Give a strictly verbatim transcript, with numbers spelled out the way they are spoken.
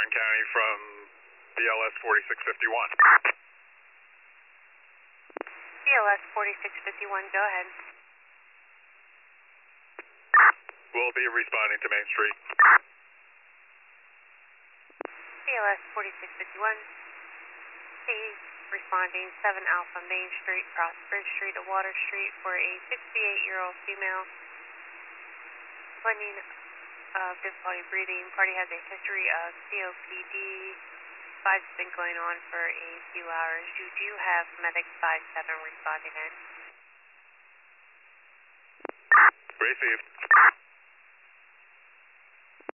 Tarrant County from B L S forty-six fifty-one. B L S forty-six fifty-one, go ahead. We'll be responding to Main Street. B L S forty-six fifty-one, C, responding seven Alpha Main Street, cross Bridge Street to Water Street for a sixty-eight-year-old female. Complaining of difficulty breathing. Party has a history of C O P D. Five's been going on for a few hours. You do have medic five seven responding in. Received.